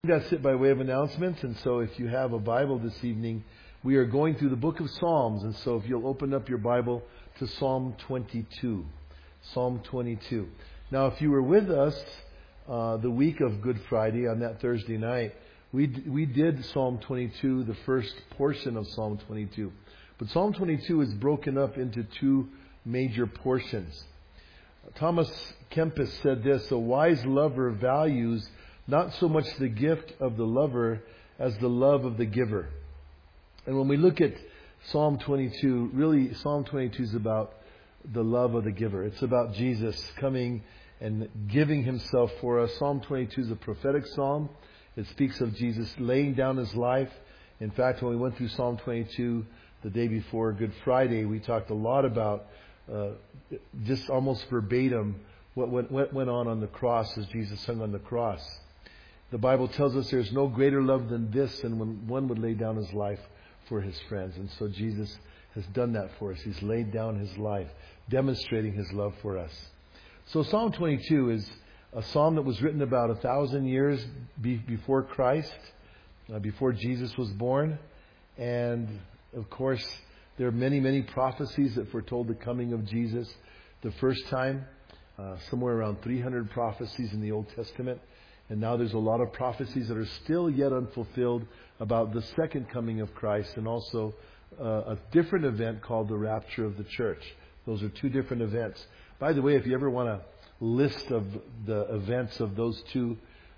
That's it by way of announcements. And so if you have a Bible this evening, we are going through the book of Psalms. And so if you'll open up your Bible to Psalm 22. Psalm 22. Now, if you were with us the week of Good Friday on that Thursday night, we did Psalm 22, the first portion of Psalm 22. But Psalm 22 is broken up into two major portions. Thomas Kempis said this: a wise lover values not so much the gift of the lover as the love of the giver. And when we look at Psalm 22, really Psalm 22 is about the love of the giver. It's about Jesus coming and giving himself for us. Psalm 22 is a prophetic psalm. It speaks of Jesus laying down his life. In fact, when we went through Psalm 22 the day before Good Friday, we talked a lot about just almost verbatim what went on the cross as Jesus hung on the cross. The Bible tells us there's no greater love than this, than when one would lay down his life for his friends. And so Jesus has done that for us. He's laid down his life, demonstrating his love for us. So Psalm 22 is a psalm that was written about 1,000 years before Christ, before Jesus was born. And of course, there are many, many prophecies that foretold the coming of Jesus the first time. Somewhere around 300 prophecies in the Old Testament. And now there's a lot of prophecies that are still yet unfulfilled about the second coming of Christ, and also a different event called the rapture of the church. Those are two different events. By the way, if you ever want a list of the events of those two,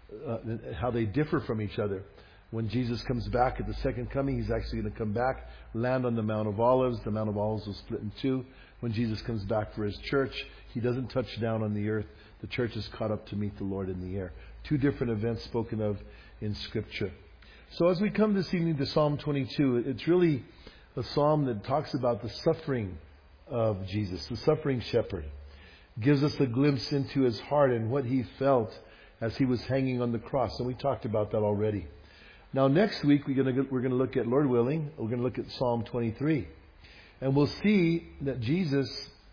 how they differ from each other. When Jesus comes back at the second coming, he's actually going to come back, land on the Mount of Olives. The Mount of Olives will split in two. When Jesus comes back for his church, he doesn't touch down on the earth. The church is caught up to meet the Lord in the air. Two different events spoken of in Scripture. So as we come this evening to Psalm 22, it's really a psalm that talks about the suffering of Jesus, the suffering shepherd. Gives us a glimpse into his heart and what he felt as he was hanging on the cross. And we talked about that already. Now next week we're going to look at, Lord willing, we're going to look at Psalm 23. And we'll see that Jesus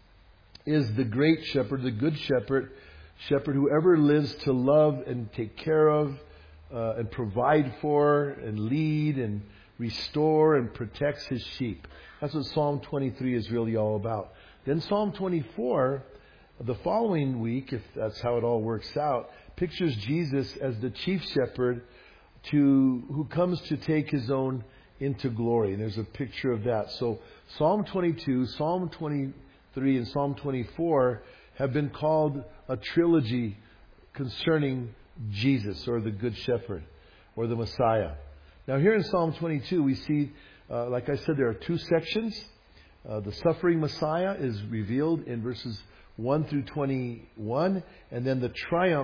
is the great shepherd, the good shepherd, who ever lives to love and take care of and provide for and lead and restore and protects his sheep. That's what Psalm 23 is really all about. Then Psalm 24, the following week, if that's how it all works out, pictures Jesus as the chief shepherd who comes to take his own into glory. And there's a picture of that. So Psalm 22, Psalm 23, and Psalm 24 have been called a trilogy concerning Jesus, or the Good Shepherd, or the Messiah. Now here in Psalm 22 we see, like I said, there are two sections. The suffering Messiah is revealed in verses 1 through 21, and then the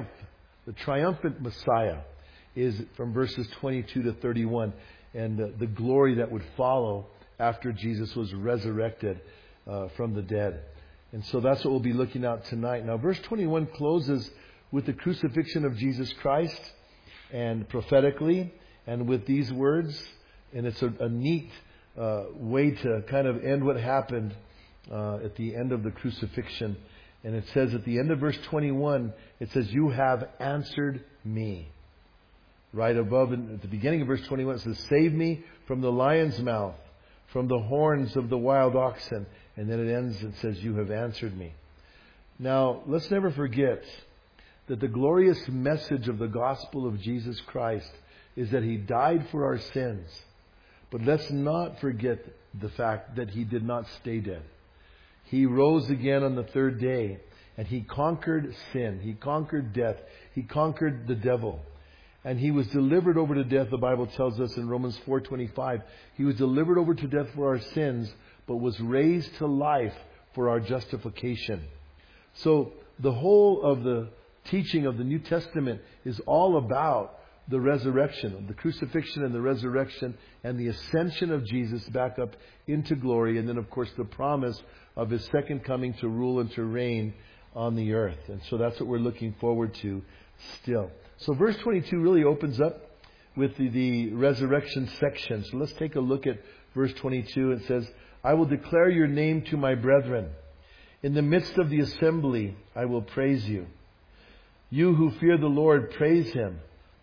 triumphant Messiah is from verses 22 to 31, and the glory that would follow after Jesus was resurrected from the dead. And so that's what we'll be looking at tonight. Now, verse 21 closes with the crucifixion of Jesus Christ, and prophetically, and with these words. And it's a neat way to kind of end what happened at the end of the crucifixion. And it says at the end of verse 21, it says, "You have answered me." Right above, at the beginning of verse 21, it says, "Save me from the lion's mouth, from the horns of the wild oxen." And then it ends and says, "You have answered me." Now, let's never forget that the glorious message of the gospel of Jesus Christ is that he died for our sins. But let's not forget the fact that he did not stay dead. He rose again on the third day, and he conquered sin. He conquered death. He conquered the devil. And he was delivered over to death, the Bible tells us in Romans 4:25. He was delivered over to death for our sins, but was raised to life for our justification. So the whole of the teaching of the New Testament is all about the resurrection, the crucifixion and the resurrection, and the ascension of Jesus back up into glory. And then, of course, the promise of his second coming to rule and to reign on the earth. And so that's what we're looking forward to still. So verse 22 really opens up with the resurrection section. So let's take a look at verse 22. It says, "I will declare your name to my brethren. In the midst of the assembly, I will praise you. You who fear the Lord, praise him.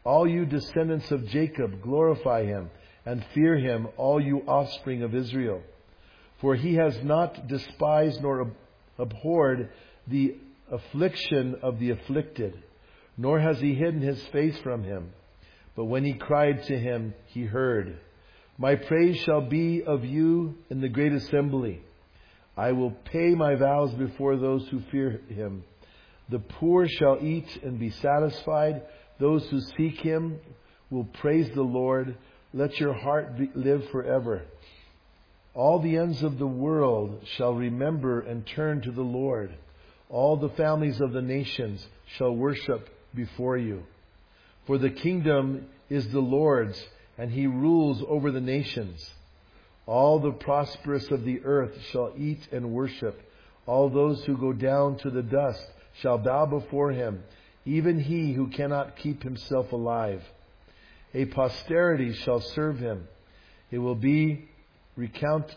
All you descendants of Jacob, glorify him and fear him, all you offspring of Israel. For he has not despised nor abhorred the affliction of the afflicted, nor has he hidden his face from him. But when he cried to him, he heard. My praise shall be of you in the great assembly. I will pay my vows before those who fear him. The poor shall eat and be satisfied. Those who seek him will praise the Lord. Let your heart live forever. All the ends of the world shall remember and turn to the Lord. All the families of the nations shall worship before you. For the kingdom is the Lord's, and he rules over the nations. All the prosperous of the earth shall eat and worship. All those who go down to the dust shall bow before him, even he who cannot keep himself alive. A posterity shall serve him. It will be recounted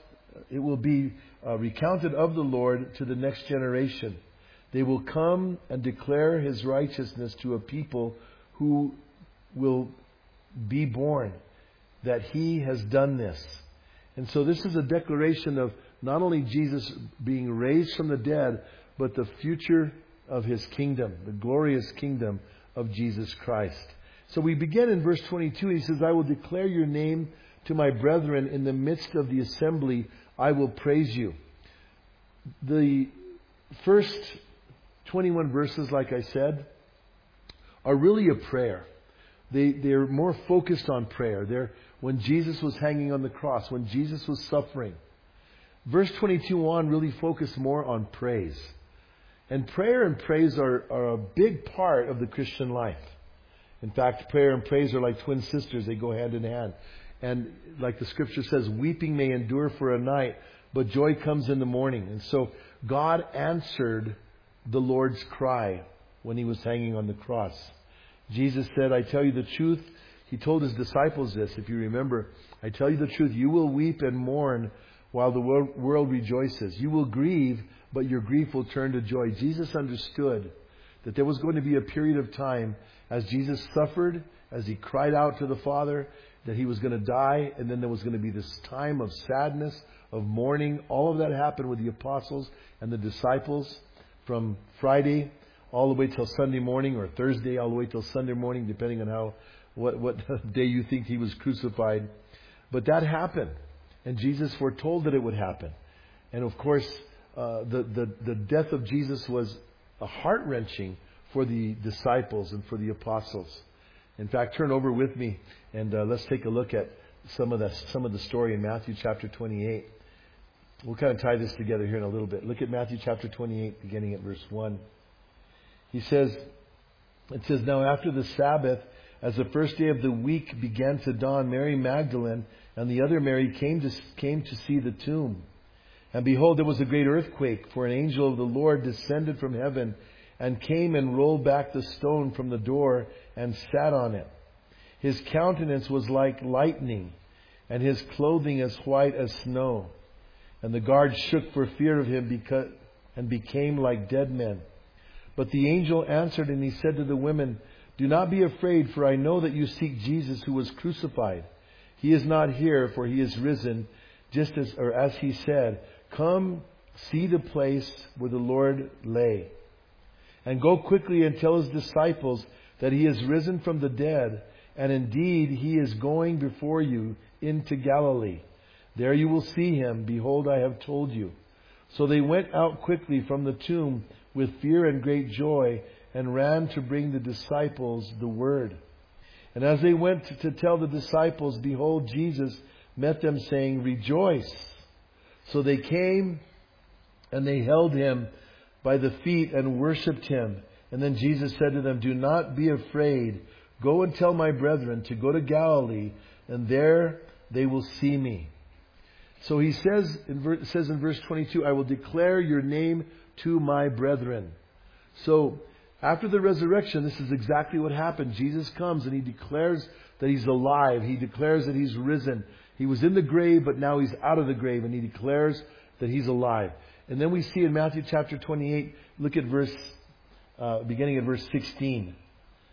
of the Lord to the next generation. They will come and declare his righteousness to a people who will be born, that he has done this. And so this is a declaration of not only Jesus being raised from the dead, but the future of his kingdom, the glorious kingdom of Jesus Christ. So we begin in verse 22. He says, I will declare your name to my brethren. In the midst of the assembly, I will praise you. The first 21 verses, like I said, are really a prayer. They're more focused on prayer. They're when Jesus was hanging on the cross, when Jesus was suffering. Verse 22 on really focus more on praise. And prayer and praise are a big part of the Christian life. In fact, prayer and praise are like twin sisters. They go hand in hand. And like the scripture says, weeping may endure for a night, but joy comes in the morning. And so God answered the Lord's cry when he was hanging on the cross. Jesus said, I tell you the truth. He told his disciples this, if you remember. I tell you the truth, you will weep and mourn while the world rejoices. You will grieve, but your grief will turn to joy. Jesus understood that there was going to be a period of time as Jesus suffered, as he cried out to the Father, that he was going to die, and then there was going to be this time of sadness, of mourning. All of that happened with the apostles and the disciples from Friday all the way till Sunday morning, or Thursday all the way till Sunday morning, depending on what day you think he was crucified. But that happened, and Jesus foretold that it would happen. And of course, the death of Jesus was a heart-wrenching for the disciples and for the apostles. In fact, turn over with me and let's take a look at some of the story in Matthew chapter 28. We'll kind of tie this together here in a little bit. Look at Matthew chapter 28, beginning at verse 1. It says, now after the Sabbath, as the first day of the week began to dawn, Mary Magdalene and the other Mary came to see the tomb. And behold, there was a great earthquake, for an angel of the Lord descended from heaven and came and rolled back the stone from the door and sat on it. His countenance was like lightning, and his clothing as white as snow. And the guards shook for fear of him and became like dead men. But the angel answered, and he said to the women, do not be afraid, for I know that you seek Jesus who was crucified. He is not here, for he is risen, as he said. Come, see the place where the Lord lay. And go quickly and tell his disciples that he is risen from the dead, and indeed he is going before you into Galilee. There you will see him. Behold, I have told you. So they went out quickly from the tomb with fear and great joy, and ran to bring the disciples the word. And as they went to tell the disciples, behold, Jesus met them, saying, rejoice. So they came and they held him by the feet and worshipped him. And then Jesus said to them, do not be afraid. Go and tell my brethren to go to Galilee, and there they will see me. So he says in verse 22, I will declare your name to my brethren. So after the resurrection, this is exactly what happened. Jesus comes and he declares that he's alive. He declares that he's risen. He was in the grave, but now he's out of the grave, and he declares that he's alive. And then we see in Matthew chapter 28, look at beginning at verse 16.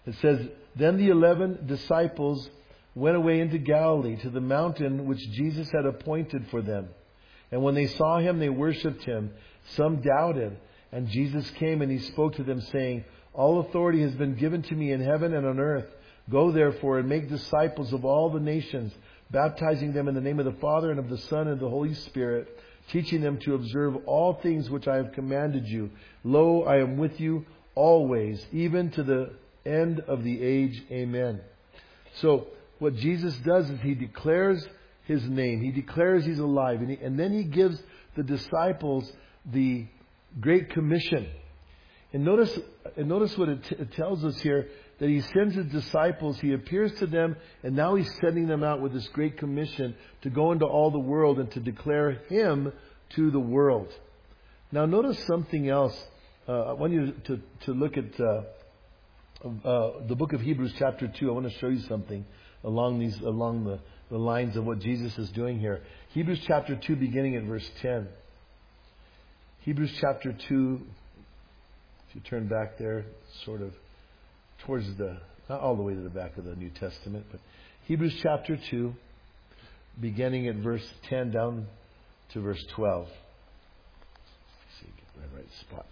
It says, Then the 11 disciples went away into Galilee to the mountain which Jesus had appointed for them. And when they saw him, they worshipped him. Some doubted. And Jesus came and he spoke to them, saying, All authority has been given to me in heaven and on earth. Go therefore and make disciples of all the nations, baptizing them in the name of the Father and of the Son and of the Holy Spirit, teaching them to observe all things which I have commanded you. Lo, I am with you always, even to the end of the age. Amen. So, what Jesus does is he declares his name. He declares he's alive. And then he gives the disciples the Great Commission. And notice what it tells us here, that he sends his disciples, he appears to them, and now he's sending them out with this Great Commission to go into all the world and to declare him to the world. Now notice something else. I want you to look at the book of Hebrews chapter 2. I want to show you something along the lines of what Jesus is doing here. Hebrews chapter 2 beginning at verse 10. Hebrews chapter 2, if you turn back there, sort of towards not all the way to the back of the New Testament, but Hebrews chapter 2, beginning at verse 10 down to verse 12. Let's see, get the right spot.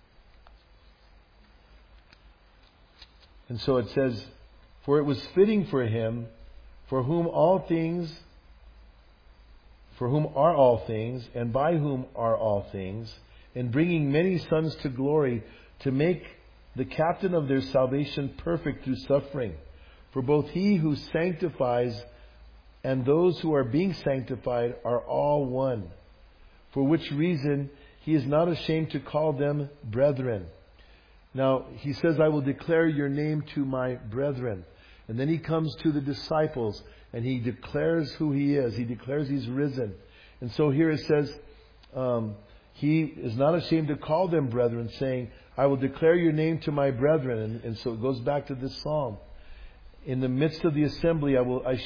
And so it says, For it was fitting for him, for whom are all things, and by whom are all things, in bringing many sons to glory, to make the captain of their salvation perfect through suffering. For both he who sanctifies and those who are being sanctified are all one. For which reason he is not ashamed to call them brethren. Now he says, I will declare your name to my brethren. And then he comes to the disciples and he declares who he is. He declares he's risen. And so here it says, he is not ashamed to call them brethren, saying, I will declare your name to my brethren. And so it goes back to this psalm. In the midst of the assembly, I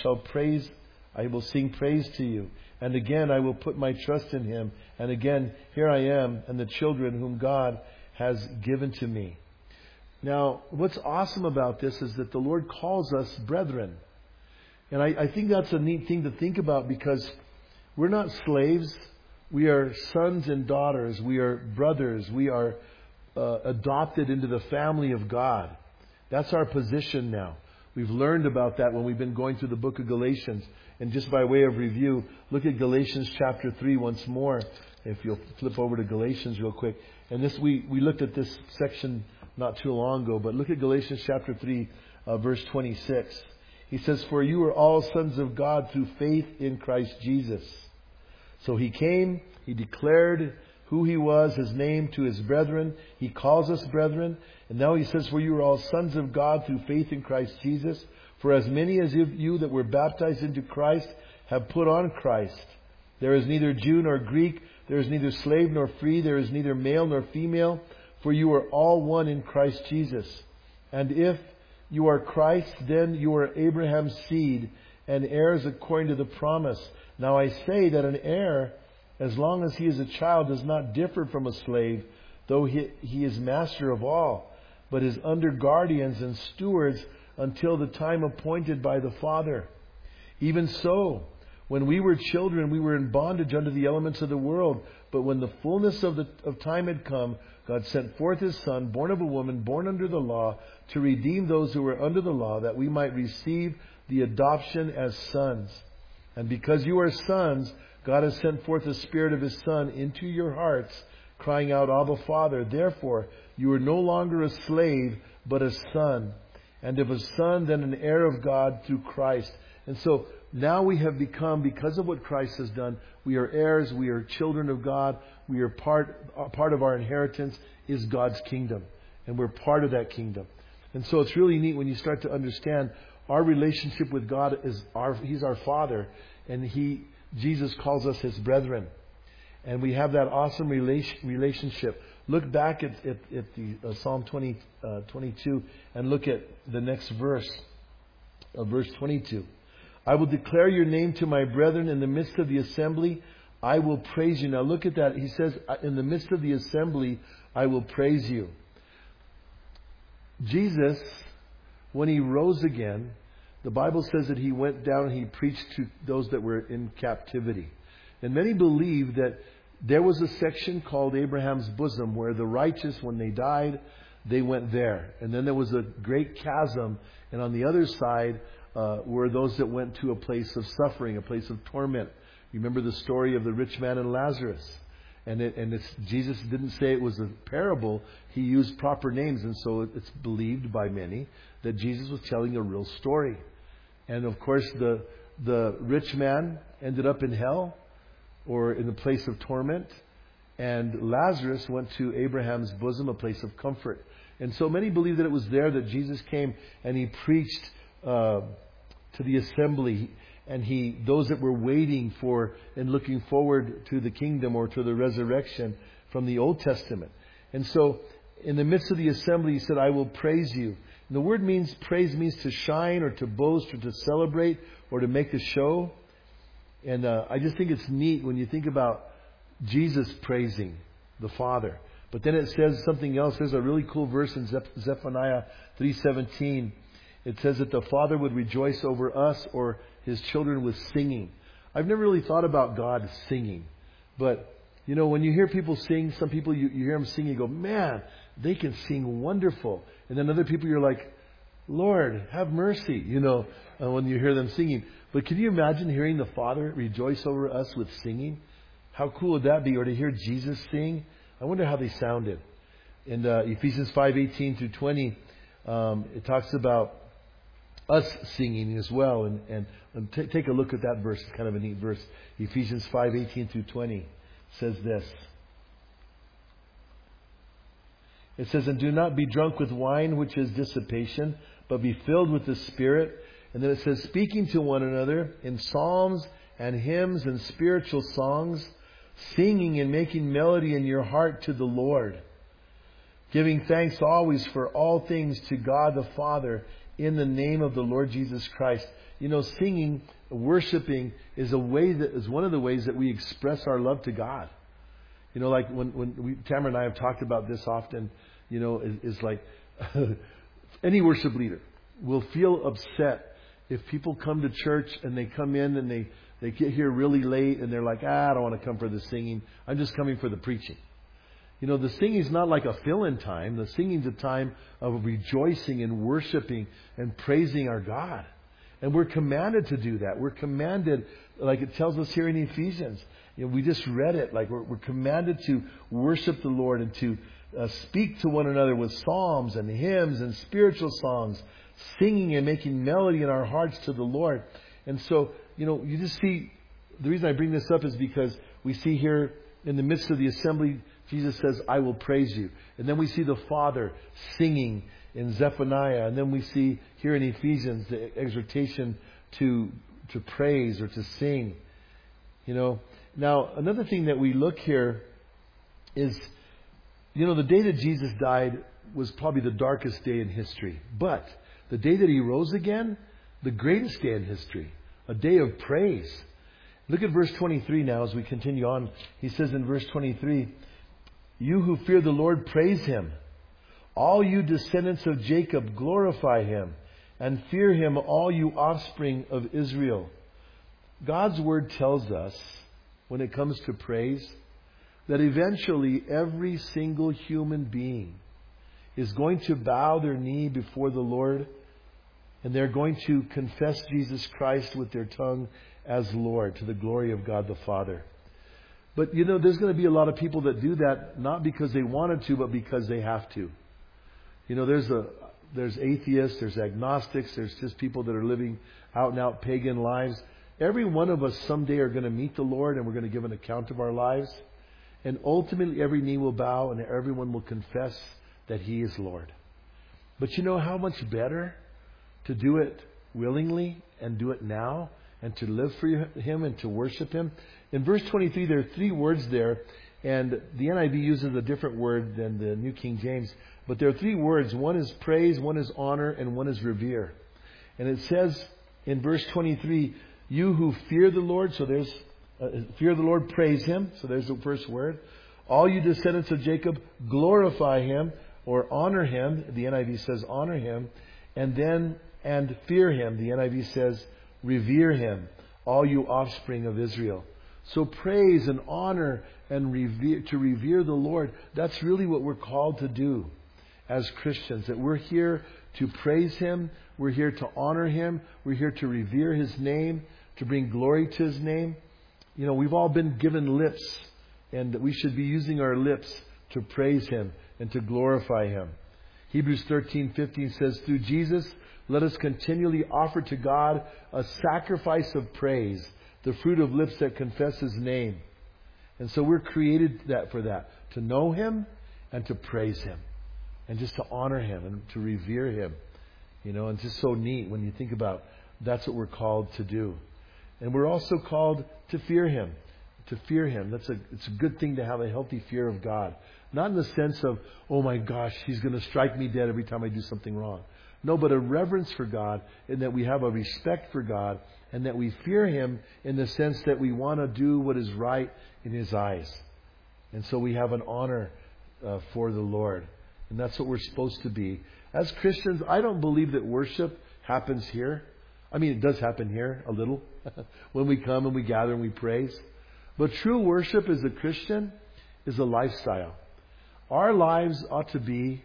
will sing praise to you. And again, I will put my trust in him. And again, here I am and the children whom God has given to me. Now, what's awesome about this is that the Lord calls us brethren. And I think that's a neat thing to think about, because we're not slaves. We are sons and daughters. We are brothers. We are adopted into the family of God. That's our position now. We've learned about that when we've been going through the book of Galatians. And just by way of review, look at Galatians chapter 3 once more. If you'll flip over to Galatians real quick. And this we looked at this section not too long ago, but look at Galatians chapter 3, verse 26. He says, For you are all sons of God through faith in Christ Jesus. So he came, he declared who he was, his name to his brethren. He calls us brethren. And now he says, For you are all sons of God through faith in Christ Jesus. For as many as you that were baptized into Christ have put on Christ. There is neither Jew nor Greek. There is neither slave nor free. There is neither male nor female. For you are all one in Christ Jesus. And if you are Christ, then you are Abraham's seed and heirs according to the promise. Now I say that an heir, as long as he is a child, does not differ from a slave, though he is master of all, but is under guardians and stewards until the time appointed by the Father. Even so, when we were children, we were in bondage under the elements of the world. But when the fullness of time had come, God sent forth His Son, born of a woman, born under the law, to redeem those who were under the law, that we might receive the adoption as sons. And because you are sons, God has sent forth the Spirit of His Son into your hearts, crying out, Abba, Father. Therefore, you are no longer a slave, but a son. And if a son, then an heir of God through Christ. And so now we have become, because of what Christ has done, we are heirs, we are children of God. We are part of our inheritance is God's kingdom. And we're part of that kingdom. And so it's really neat when you start to understand our relationship with God is He's our Father. And Jesus calls us His brethren. And we have that awesome relationship. Look back at the Psalm 22 and look at the next verse, verse 22. I will declare your name to my brethren in the midst of the assembly. I will praise you. Now look at that. He says, in the midst of the assembly, I will praise you. Jesus when He rose again, the Bible says that He went down and He preached to those that were in captivity. And many believe that there was a section called Abraham's bosom where the righteous, when they died, they went there. And then there was a great chasm. And on the other side were those that went to a place of suffering, a place of torment. You remember the story of the rich man and Lazarus. Jesus didn't say it was a parable. He used proper names. And so it's believed by many that Jesus was telling a real story. And of course, the rich man ended up in hell or in the place of torment. And Lazarus went to Abraham's bosom, a place of comfort. And so many believe that it was there that Jesus came and He preached to the assembly. And those that were waiting for and looking forward to the kingdom or to the resurrection from the Old Testament. And so in the midst of the assembly, He said, I will praise you. And the word praise means to shine or to boast or to celebrate or to make a show. And I just think it's neat when you think about Jesus praising the Father. But then it says something else. There's a really cool verse in Zephaniah 3:17. It says that the Father would rejoice over us or His children with singing. I've never really thought about God singing. But, when you hear people sing, some people, you hear them sing, you go, man, they can sing wonderful. And then other people, you're like, Lord, have mercy, when you hear them singing. But can you imagine hearing the Father rejoice over us with singing? How cool would that be? Or to hear Jesus sing? I wonder how they sounded. In Ephesians 5:18 through 20, it talks about us singing as well. And take a look at that verse. It's kind of a neat verse. Ephesians 5:18 through 20 says this. It says, and do not be drunk with wine, which is dissipation, but be filled with the Spirit. And then it says, speaking to one another in psalms and hymns and spiritual songs, singing and making melody in your heart to the Lord, giving thanks always for all things to God the Father in the name of the Lord Jesus Christ. Singing, worshiping is one of the ways that we express our love to God. Like when Tamara and I have talked about this often, is like any worship leader will feel upset if people come to church and they come in and they get here really late and they're like, I don't want to come for the singing. I'm just coming for the preaching. The singing is not like a fill-in time. The singing is a time of rejoicing and worshiping and praising our God. And we're commanded to do that. We're commanded, like it tells us here in Ephesians. We just read it. Like we're commanded to worship the Lord and to speak to one another with psalms and hymns and spiritual songs, singing and making melody in our hearts to the Lord. And so, you just see, the reason I bring this up is because we see here in the midst of the assembly, Jesus says, I will praise you. And then we see the Father singing in Zephaniah. And then we see here in Ephesians the exhortation to praise or to sing. Now, another thing that we look here is, the day that Jesus died was probably the darkest day in history. But the day that He rose again, the greatest day in history, a day of praise. Look at verse 23 now as we continue on. He says in verse 23, you who fear the Lord, praise Him. All you descendants of Jacob, glorify Him. And fear Him, all you offspring of Israel. God's Word tells us, when it comes to praise, that eventually every single human being is going to bow their knee before the Lord, and they're going to confess Jesus Christ with their tongue as Lord, to the glory of God the Father. But there's going to be a lot of people that do that not because they wanted to, but because they have to. There's atheists, there's agnostics, there's just people that are living out and out pagan lives. Every one of us someday are going to meet the Lord, and we're going to give an account of our lives. And ultimately every knee will bow and everyone will confess that He is Lord. But how much better to do it willingly and do it now and to live for Him and to worship Him. In verse 23, there are 3 words there, and the NIV uses a different word than the New King James. But there are 3 words. One is praise, one is honor, and one is revere. And it says in verse 23, you who fear the Lord, so there's fear the Lord, praise Him. So there's the first word. All you descendants of Jacob, glorify Him or honor Him. The NIV says honor Him. and fear Him. The NIV says, revere Him, all you offspring of Israel. So praise and honor and revere the Lord. That's really what we're called to do as Christians. That we're here to praise Him. We're here to honor Him. We're here to revere His name, to bring glory to His name. You know, we've all been given lips, and we should be using our lips to praise Him and to glorify Him. Hebrews 13:15 says, through Jesus, let us continually offer to God a sacrifice of praise, the fruit of lips that confess His name. And so we're created for that, to know Him and to praise Him, and just to honor Him and to revere Him. You know, and it's just so neat when you think about that's what we're called to do. And we're also called to fear Him. To fear Him. It's a good thing to have a healthy fear of God. Not in the sense of, oh my gosh, He's going to strike me dead every time I do something wrong. No, but a reverence for God, in that we have a respect for God, and that we fear Him in the sense that we want to do what is right in His eyes. And so we have an honor for the Lord. And that's what we're supposed to be. As Christians, I don't believe that worship happens here. I mean, it does happen here a little when we come and we gather and we praise. But true worship as a Christian is a lifestyle. Our lives ought to be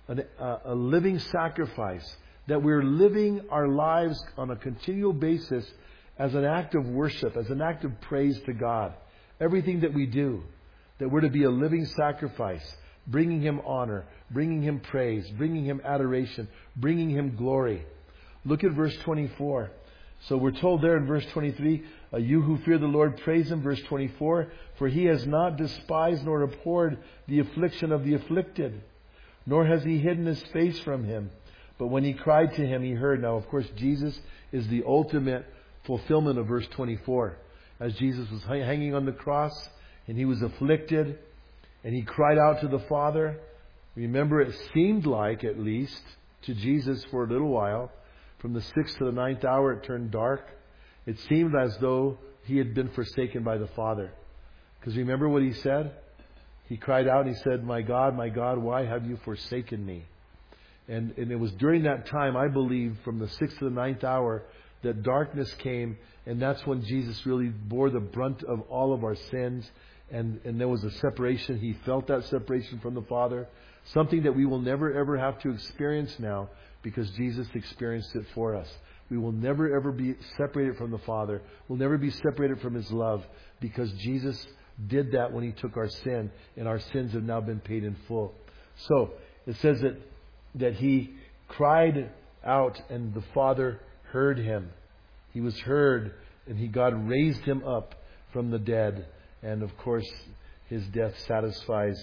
a living sacrifice. That we're living our lives on a continual basis as an act of worship, as an act of praise to God. Everything that we do, that we're to be a living sacrifice, bringing Him honor, bringing Him praise, bringing Him adoration, bringing Him glory. Look at verse 24. So we're told there in verse 23, you who fear the Lord, praise Him. Verse 24, for He has not despised nor abhorred the affliction of the afflicted, nor has He hidden His face from him. But when he cried to Him, He heard. Now, of course, Jesus is the ultimate fulfillment of verse 24. As Jesus was hanging on the cross and He was afflicted and He cried out to the Father. Remember, it seemed like, at least, to Jesus for a little while, from the 6th to the 9th hour, it turned dark. It seemed as though He had been forsaken by the Father. Because remember what He said? He cried out and He said, my God, why have you forsaken me? And it was during that time, I believe, from the 6th to the 9th hour, that darkness came. And that's when Jesus really bore the brunt of all of our sins. And there was a separation. He felt that separation from the Father. Something that we will never ever have to experience now, because Jesus experienced it for us. We will never ever be separated from the Father. We'll never be separated from His love, because Jesus did that when He took our sin, and our sins have now been paid in full. So it says that He cried out and the Father heard Him. He was heard, and God raised Him up from the dead. And of course, His death satisfies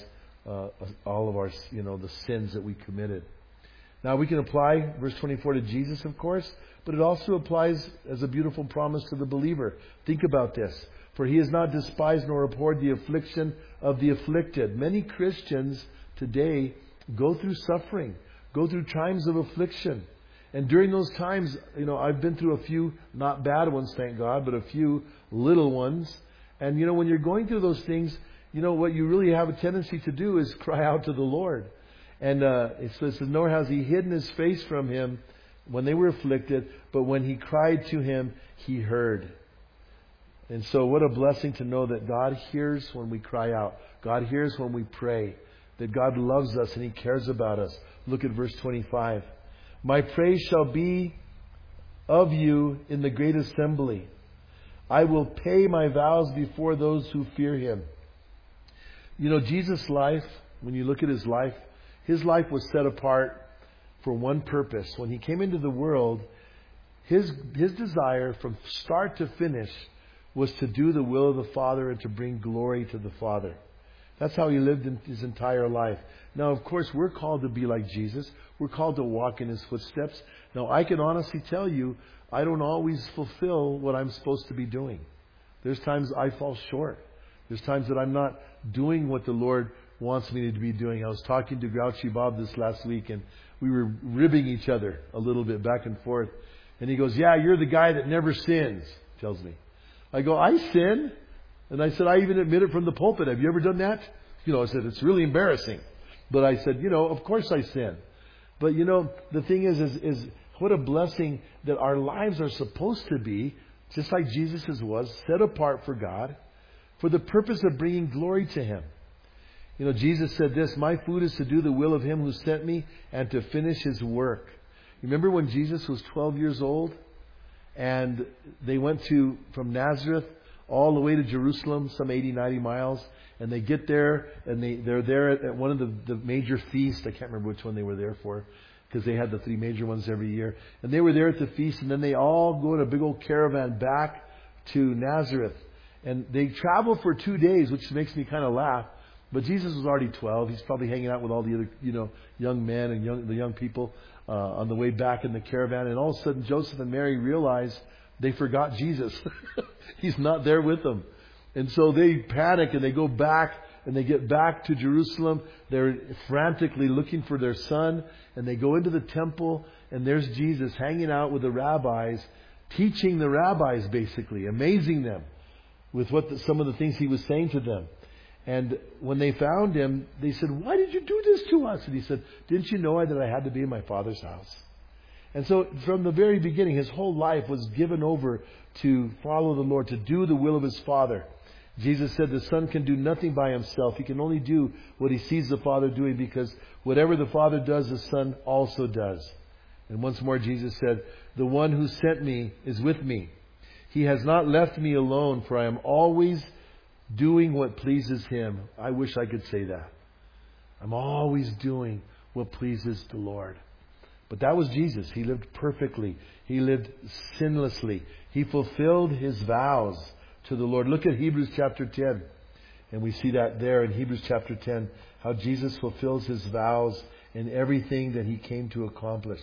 all of our, the sins that we committed. Now we can apply verse 24 to Jesus, of course, but it also applies as a beautiful promise to the believer. Think about this. For He has not despised nor abhorred the affliction of the afflicted. Many Christians today go through suffering, go through times of affliction. And during those times, I've been through a few, not bad ones, thank God, but a few little ones. And when you're going through those things, what you really have a tendency to do is cry out to the Lord. And it says, nor has He hidden His face from him when they were afflicted, but when he cried to Him, He heard. And so what a blessing to know that God hears when we cry out. God hears when we pray. That God loves us and He cares about us. Look at verse 25. My praise shall be of you in the great assembly. I will pay my vows before those who fear Him. Jesus' life, when you look at His life was set apart for one purpose. When He came into the world, His desire from start to finish was to do the will of the Father and to bring glory to the Father. That's how He lived in His entire life. Now, of course, we're called to be like Jesus. We're called to walk in His footsteps. Now, I can honestly tell you, I don't always fulfill what I'm supposed to be doing. There's times I fall short. There's times that I'm not doing what the Lord wants me to be doing. I was talking to Grouchy Bob this last week, and we were ribbing each other a little bit back and forth. And he goes, yeah, you're the guy that never sins, tells me. I go, I sin. And I said, I even admit it from the pulpit. Have you ever done that? I said, it's really embarrassing. But I said, of course I sin. But the thing is What a blessing that our lives are supposed to be, just like Jesus' was, set apart for God, for the purpose of bringing glory to Him. You know, Jesus said this, "My food is to do the will of Him who sent me and to finish His work." You remember when Jesus was 12 years old and they went from Nazareth all the way to Jerusalem, some 80, 90 miles, and they get there and they're there at one of the major feasts. I can't remember which one they were there for, because they had the 3 major ones every year. And they were there at the feast, and then they all go in a big old caravan back to Nazareth. And they travel for 2 days, which makes me kind of laugh. But Jesus was already 12. He's probably hanging out with all the other, young men and the young people on the way back in the caravan. And all of a sudden, Joseph and Mary realize they forgot Jesus. He's not there with them. And so they panic and they go back and they get back to Jerusalem. They're frantically looking for their son. And they go into the temple, and there's Jesus hanging out with the rabbis, teaching the rabbis basically, amazing them with some of the things He was saying to them. And when they found Him, they said, "Why did you do this to us?" And He said, "Didn't you know that I had to be in my Father's house?" And so from the very beginning, His whole life was given over to follow the Lord, to do the will of His Father. Jesus said the Son can do nothing by Himself. He can only do what He sees the Father doing, because whatever the Father does, the Son also does. And once more Jesus said, "The one who sent me is with me. He has not left me alone, for I am always doing what pleases Him." I wish I could say that. I'm always doing what pleases the Lord. But that was Jesus. He lived perfectly. He lived sinlessly. He fulfilled His vows to the Lord. Look at Hebrews chapter 10. And we see that there in Hebrews chapter 10, how Jesus fulfills His vows in everything that He came to accomplish.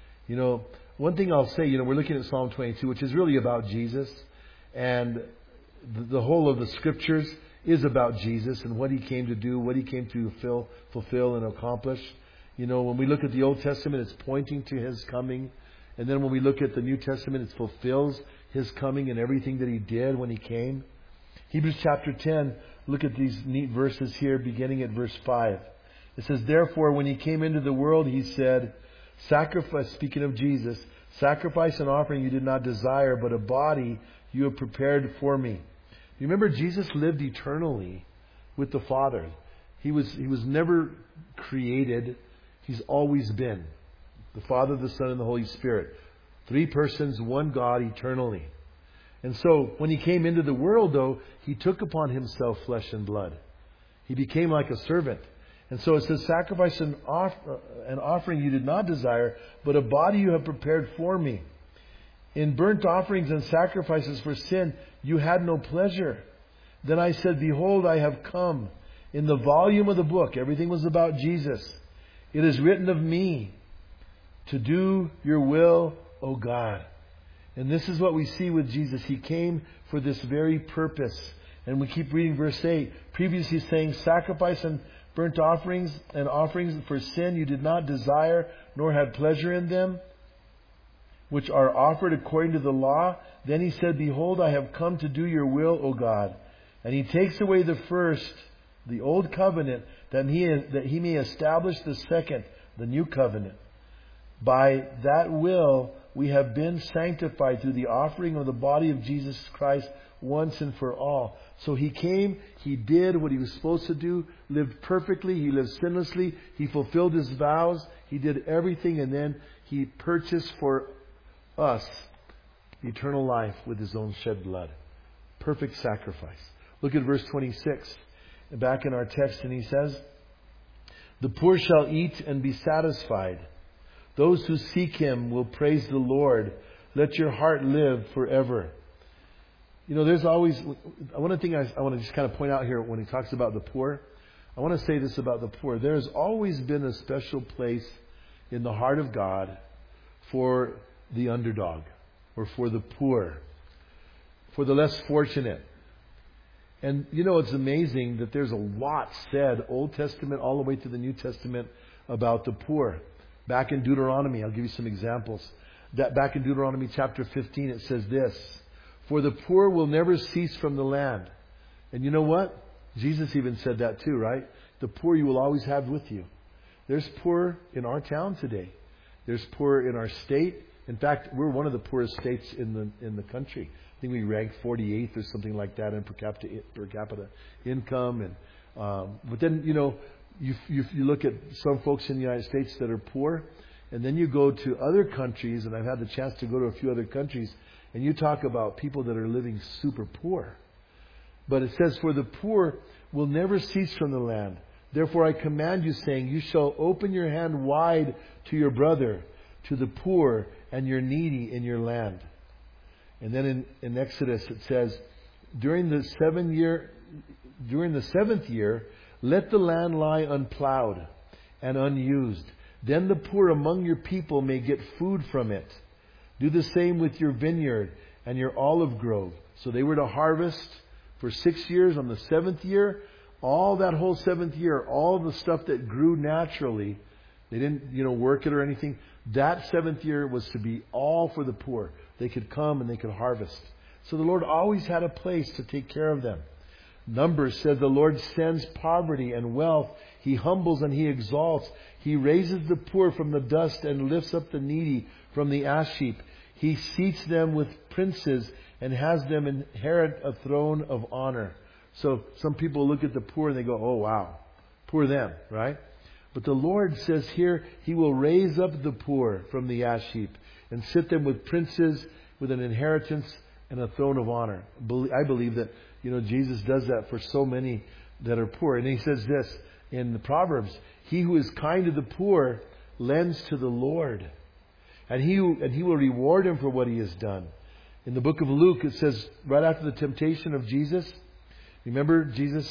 One thing I'll say, we're looking at Psalm 22, which is really about Jesus. And the whole of the Scriptures is about Jesus and what He came to do, what He came to fulfill and accomplish. When we look at the Old Testament, it's pointing to His coming. And then when we look at the New Testament, it fulfills His coming and everything that He did when He came. Hebrews chapter 10, look at these neat verses here, beginning at verse 5. It says, "Therefore, when He came into the world, He said, 'Sacrifice,'" speaking of Jesus, "'sacrifice and offering you did not desire, but a body you have prepared for me.'" You remember, Jesus lived eternally with the Father. He was never created. He's always been. The Father, the Son, and the Holy Spirit. 3 persons, one God, eternally. And so, when He came into the world, though, He took upon Himself flesh and blood. He became like a servant. And so it says, "Sacrifice and offering you did not desire, but a body you have prepared for me. In burnt offerings and sacrifices for sin, you had no pleasure. Then I said, Behold, I have come. In the volume of the book," everything was about Jesus, "it is written of me, to do your will, O God." And this is what we see with Jesus. He came for this very purpose. And we keep reading verse 8. Previously saying, "Sacrifice and burnt offerings and offerings for sin you did not desire, nor had pleasure in them, which are offered according to the law." Then He said, "Behold, I have come to do your will, O God." And He takes away the first, the old covenant, that He may establish the second, the new covenant. By that will we have been sanctified through the offering of the body of Jesus Christ once and for all. So He came, He did what He was supposed to do, lived perfectly, He lived sinlessly, He fulfilled His vows, He did everything, and then He purchased for us eternal life with His own shed blood. Perfect sacrifice. Look at verse 26. Back in our text, and He says, "The poor shall eat and be satisfied. Those who seek Him will praise the Lord. Let your heart live forever." There's always one thing I want to just kind of point out here when He talks about the poor. I want to say this about the poor. There's always been a special place in the heart of God for the underdog, or for the poor, for the less fortunate. And it's amazing that there's a lot said, Old Testament all the way to the New Testament, about the poor. Back in Deuteronomy, I'll give you some examples. Back in Deuteronomy chapter 15, it says this, "For the poor will never cease from the land." And you know what? Jesus even said that too, right? The poor you will always have with you. There's poor in our town today. There's poor in our state. In fact, we're one of the poorest states in the country. I think we rank 48th or something like that in per capita income. And but then you look at some folks in the United States that are poor, and then you go to other countries, and I've had the chance to go to a few other countries, and you talk about people that are living super poor. But it says, "For the poor will never cease from the land. Therefore I command you, saying, you shall open your hand wide to your brother, to the poor and your needy in your land." And then in Exodus it says, during the seventh year, let the land lie unplowed and unused. Then the poor among your people may get food from it. Do the same with your vineyard and your olive grove. So they were to harvest for 6 years. On the 7th year, all that whole 7th year, all the stuff that grew naturally, they didn't, work it or anything. That 7th year was to be all for the poor. They could come and they could harvest. So the Lord always had a place to take care of them. Numbers said the Lord sends poverty and wealth. He humbles and He exalts. He raises the poor from the dust and lifts up the needy from the ash heap. He seats them with princes and has them inherit a throne of honor. So some people look at the poor and they go, oh wow, poor them, right? But the Lord says here, He will raise up the poor from the ash heap and sit them with princes, with an inheritance and a throne of honor. I believe that, Jesus does that for so many that are poor. And He says this in the Proverbs, he who is kind to the poor lends to the Lord, and He will reward him for what he has done. In the book of Luke, it says, right after the temptation of Jesus, remember Jesus,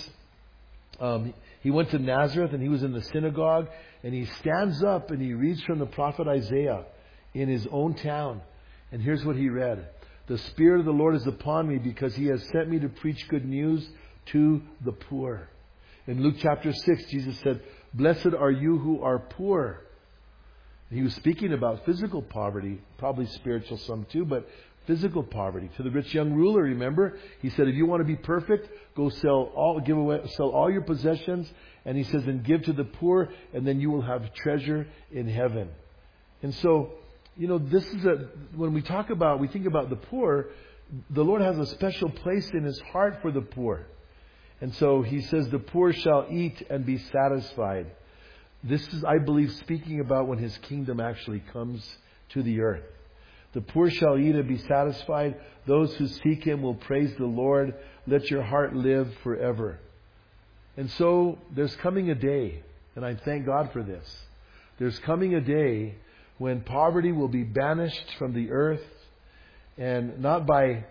He went to Nazareth and He was in the synagogue, and He stands up and He reads from the prophet Isaiah in His own town. And here's what He read. The Spirit of the Lord is upon me, because He has sent me to preach good news to the poor. In Luke chapter 6, Jesus said, blessed are you who are poor. And He was speaking about physical poverty, probably spiritual some too, but physical poverty. To the rich young ruler, remember, He said, if you want to be perfect, go sell all your possessions. And He says, and give to the poor, and then you will have treasure in heaven. And so, this is when we think about the poor, the Lord has a special place in His heart for the poor. And so He says, the poor shall eat and be satisfied. This is, I believe, speaking about when His kingdom actually comes to the earth. The poor shall eat and be satisfied. Those who seek Him will praise the Lord. Let your heart live forever. And so there's coming a day, and I thank God for this. There's coming a day when poverty will be banished from the earth, and it's not going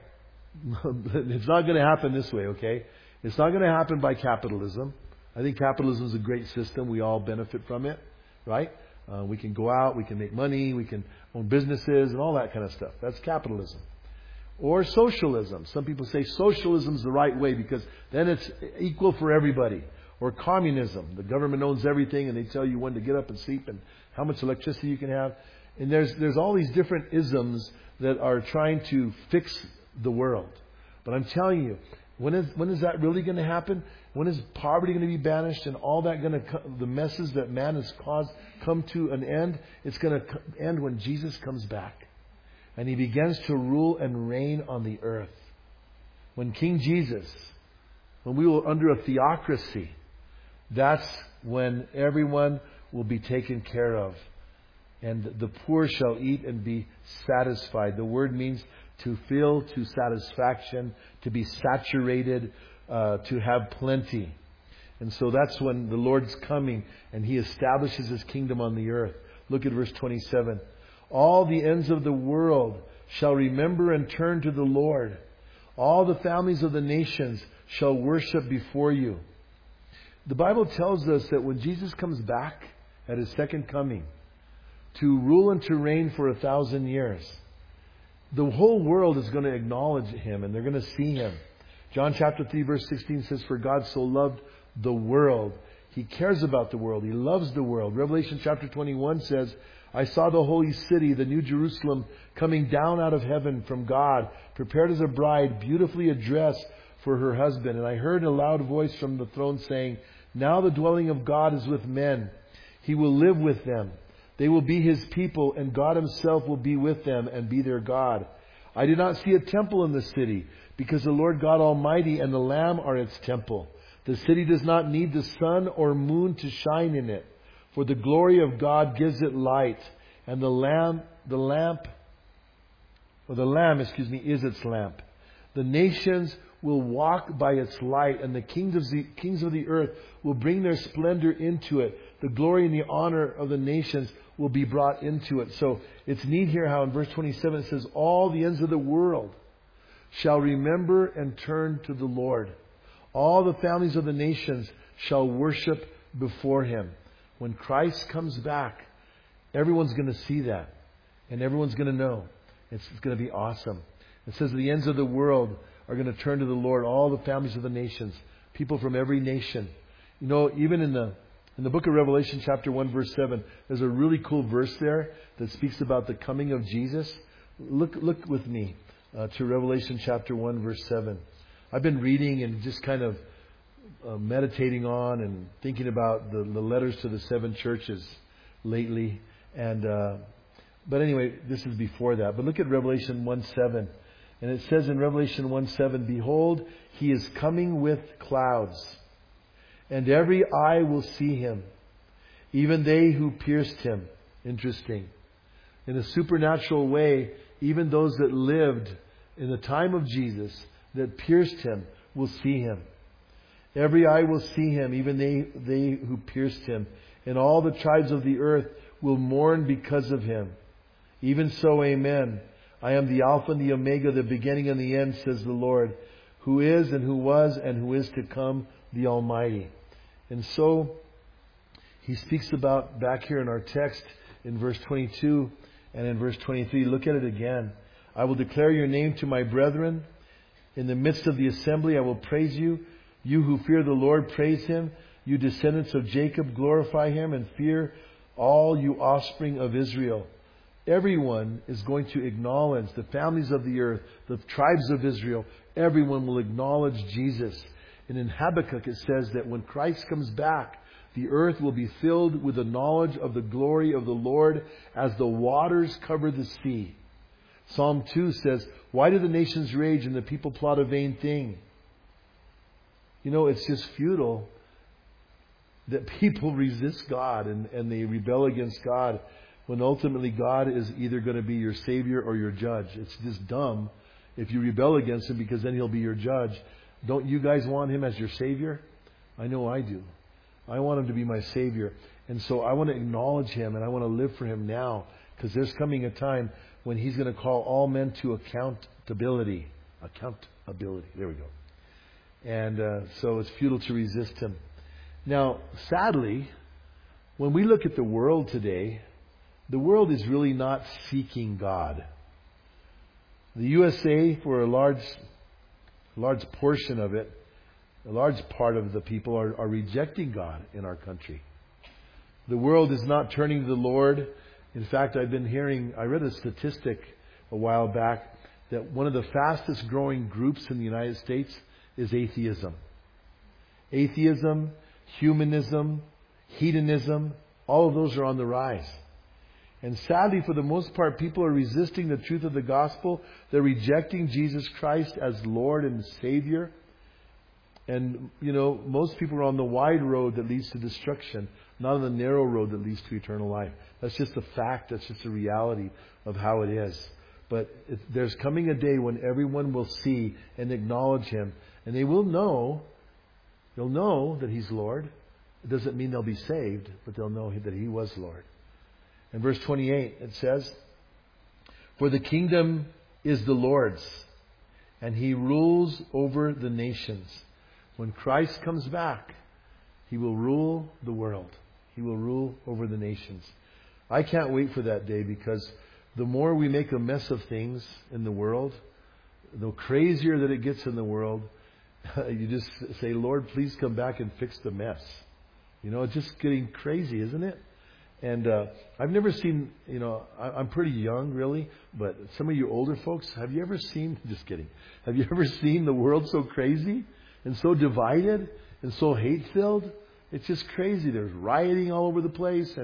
to happen this way, okay? It's not going to happen by capitalism. I think capitalism is a great system. We all benefit from it, right? We can go out, we can make money, we can own businesses and all that kind of stuff. That's capitalism. Or socialism. Some people say socialism is the right way because then it's equal for everybody. Or communism. The government owns everything and they tell you when to get up and sleep and how much electricity you can have. And there's all these different isms that are trying to fix the world. But I'm telling you, when is that really going to happen? When is poverty going to be banished and all that the messes that man has caused come to an end? It's going to end when Jesus comes back and He begins to rule and reign on the earth. When King Jesus, when we will under a theocracy, that's when everyone will be taken care of. And the poor shall eat and be satisfied. The word means to fill to satisfaction, to be saturated, to have plenty. And so that's when the Lord's coming and He establishes His kingdom on the earth. Look at verse 27. All the ends of the world shall remember and turn to the Lord. All the families of the nations shall worship before you. The Bible tells us that when Jesus comes back at His second coming to rule and to reign for 1,000 years, the whole world is going to acknowledge Him and they're going to see Him. John chapter 3 verse 16 says, for God so loved the world. He cares about the world. He loves the world. Revelation chapter 21 says, I saw the holy city, the new Jerusalem, coming down out of heaven from God, prepared as a bride, beautifully dressed for her husband. And I heard a loud voice from the throne saying, now the dwelling of God is with men. He will live with them. They will be His people, and God Himself will be with them and be their God. I did not see a temple in the city, because the Lord God Almighty and the Lamb are its temple. The city does not need the sun or moon to shine in it, for the glory of God gives it light, and the Lamb is its lamp. The nations will walk by its light, and the kings of the earth will bring their splendor into it. The glory and the honor of the nations will be brought into it. So it's neat here how in verse 27 it says, all the ends of the world shall remember and turn to the Lord. All the families of the nations shall worship before Him. When Christ comes back, everyone's going to see that. And everyone's going to know. It's going to be awesome. It says the ends of the world are going to turn to the Lord. All the families of the nations. People from every nation. You know, even in the book of Revelation chapter 1 verse 7, there's a really cool verse there that speaks about the coming of Jesus. Look with me to Revelation chapter 1 verse 7. I've been reading and just kind of meditating on and thinking about the letters to the 7 churches lately. But anyway, this is before that. But look at Revelation 1:7. And it says in Revelation 1:7, behold, He is coming with clouds, and every eye will see Him, even they who pierced Him. Interesting. In a supernatural way, even those that lived in the time of Jesus, that pierced Him, will see Him. Every eye will see Him, even they who pierced Him. And all the tribes of the earth will mourn because of Him. Even so, amen. I am the Alpha and the Omega, the beginning and the end, says the Lord, who is and who was and who is to come, the Almighty. And so, He speaks about, back here in our text, in verse 22 and in verse 23, look at it again. I will declare your name to my brethren. In the midst of the assembly, I will praise you. You who fear the Lord, praise Him. You descendants of Jacob, glorify Him and fear all you offspring of Israel. Everyone is going to acknowledge, the families of the earth, the tribes of Israel, everyone will acknowledge Jesus. And in Habakkuk it says that when Christ comes back, the earth will be filled with the knowledge of the glory of the Lord as the waters cover the sea. Psalm 2 says, why do the nations rage and the people plot a vain thing? You know, it's just futile that people resist God and they rebel against God, when ultimately God is either going to be your Savior or your judge. It's just dumb if you rebel against Him, because then He'll be your judge. Don't you guys want Him as your Savior? I know I do. I want Him to be my Savior. And so I want to acknowledge Him and I want to live for Him now, because there's coming a time when He's going to call all men to accountability. Accountability. There we go. And so it's futile to resist Him. Now, sadly, when we look at the world today, the world is really not seeking God. The USA, for a large portion of it, a large part of the people are rejecting God in our country. The world is not turning to the Lord. In fact, I read a statistic a while back that one of the fastest growing groups in the United States is atheism. Atheism, humanism, hedonism, all of those are on the rise. And sadly, for the most part, people are resisting the truth of the gospel. They're rejecting Jesus Christ as Lord and Savior. And, you know, most people are on the wide road that leads to destruction, not on the narrow road that leads to eternal life. That's just a fact. That's just a reality of how it is. But there's coming a day when everyone will see and acknowledge Him. And they will know, they'll know that He's Lord. It doesn't mean they'll be saved, but they'll know that He was Lord. In verse 28, it says, for the kingdom is the Lord's, and He rules over the nations. When Christ comes back, He will rule the world. He will rule over the nations. I can't wait for that day, because the more we make a mess of things in the world, the crazier that it gets in the world, you just say, Lord, please come back and fix the mess. You know, it's just getting crazy, isn't it? And I've never seen, you know, I'm pretty young, really, but some of you older folks, have you ever seen, just kidding, have you ever seen the world so crazy and so divided and so hate-filled? It's just crazy. There's rioting all over the place, and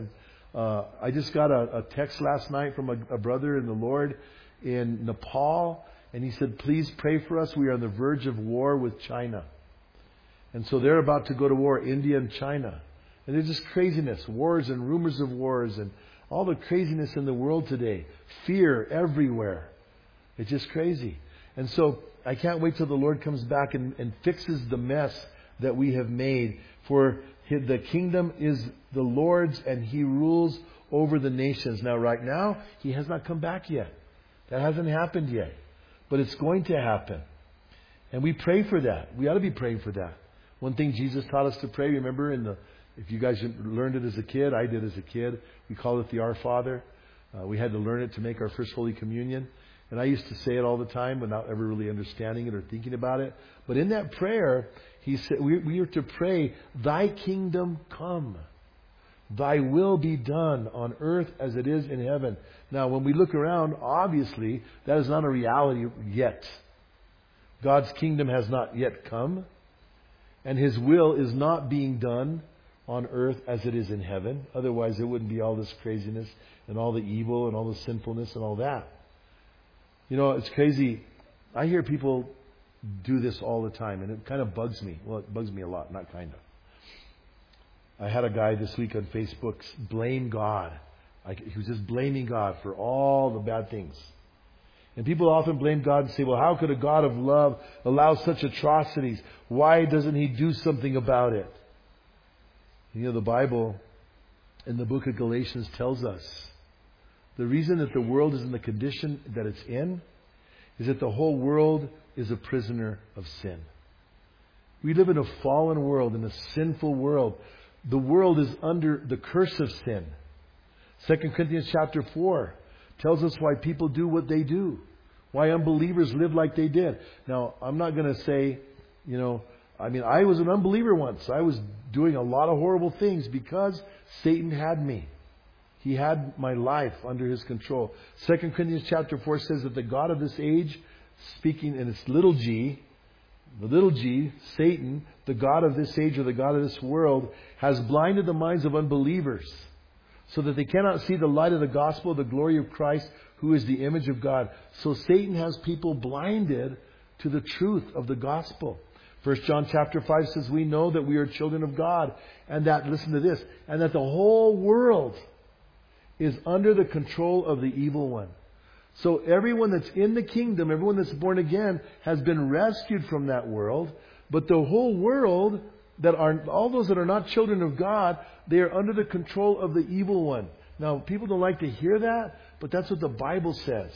I just got a text last night from a brother in the Lord in Nepal, and he said, please pray for us. We are on the verge of war with China. And so they're about to go to war, India and China. And there's just craziness, wars and rumors of wars and all the craziness in the world today. Fear everywhere. It's just crazy. And so I can't wait till the Lord comes back and fixes the mess that we have made. For the kingdom is the Lord's and He rules over the nations. Now, right now, He has not come back yet. That hasn't happened yet. But it's going to happen. And we pray for that. We ought to be praying for that. One thing Jesus taught us to pray, remember, if you guys learned it as a kid, I did as a kid, we called it the Our Father. We had to learn it to make our first Holy Communion. And I used to say it all the time without ever really understanding it or thinking about it. But in that prayer, He said we are to pray, Thy kingdom come. Thy will be done on earth as it is in heaven. Now, when we look around, obviously, that is not a reality yet. God's kingdom has not yet come. And His will is not being done on earth as it is in heaven. Otherwise, there wouldn't be all this craziness and all the evil and all the sinfulness and all that. You know, it's crazy. I hear people do this all the time, and it kind of bugs me. Well, it bugs me a lot, not kind of. I had a guy this week on Facebook blame God. He was just blaming God for all the bad things. And people often blame God and say, well, how could a God of love allow such atrocities? Why doesn't He do something about it? You know, the Bible in the book of Galatians tells us the reason that the world is in the condition that it's in is that the whole world is a prisoner of sin. We live in a fallen world, in a sinful world. The world is under the curse of sin. 2 Corinthians chapter 4 tells us why people do what they do. Why unbelievers live like they did. Now, I'm not going to say, I was an unbeliever once. I was doing a lot of horrible things because Satan had me. He had my life under his control. 2 Corinthians chapter 4 says that the God of this age, speaking in its little g, Satan, the God of this age or the God of this world, has blinded the minds of unbelievers so that they cannot see the light of the gospel, the glory of Christ, who is the image of God. So Satan has people blinded to the truth of the gospel. 1 John chapter 5 says we know that we are children of God and that, listen to this, and that the whole world is under the control of the evil one. So everyone that's in the kingdom, everyone that's born again, has been rescued from that world. But the whole world, all those that are not children of God, they are under the control of the evil one. Now, people don't like to hear that, but that's what the Bible says.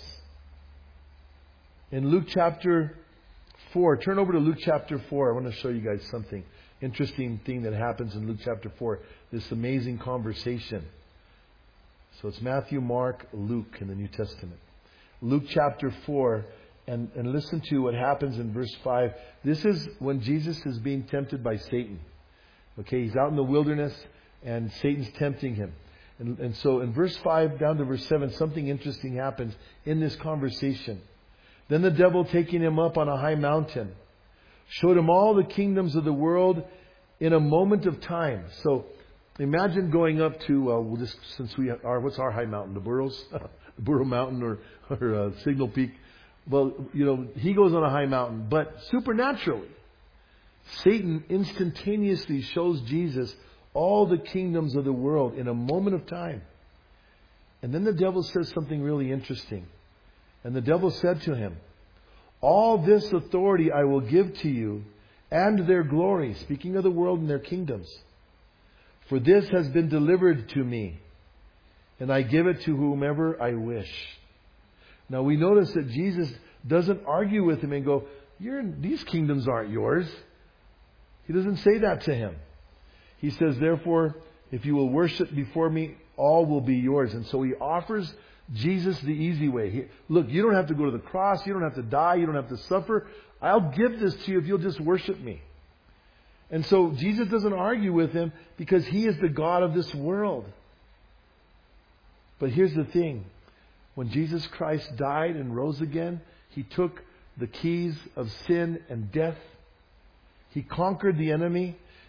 In Luke chapter 4, turn over to Luke chapter 4. I want to show you guys something interesting thing that happens in Luke chapter 4. This amazing conversation. So it's Matthew, Mark, Luke in the New Testament. Luke chapter 4, and listen to what happens in verse 5. This is when Jesus is being tempted by Satan. Okay, He's out in the wilderness and Satan's tempting Him. And so in verse 5 down to verse 7, something interesting happens in this conversation. Then the devil, taking Him up on a high mountain, showed Him all the kingdoms of the world in a moment of time. So imagine going up to, what's our high mountain? The Burros? The Burro Mountain or Signal Peak. Well, he goes on a high mountain. But supernaturally, Satan instantaneously shows Jesus all the kingdoms of the world in a moment of time. And then the devil says something really interesting. And the devil said to him, all this authority I will give to you and their glory. Speaking of the world and their kingdoms. For this has been delivered to me. And I give it to whomever I wish. Now we notice that Jesus doesn't argue with him and go, these kingdoms aren't yours. He doesn't say that to him. He says, therefore, if you will worship before me, all will be yours. And so He offers Jesus the easy way. Look, you don't have to go to the cross. You don't have to die. You don't have to suffer. I'll give this to you if you'll just worship me. And so Jesus doesn't argue with him because He is the God of this world. But here's the thing. When Jesus Christ died and rose again, He took the keys of sin and death. He conquered the enemy.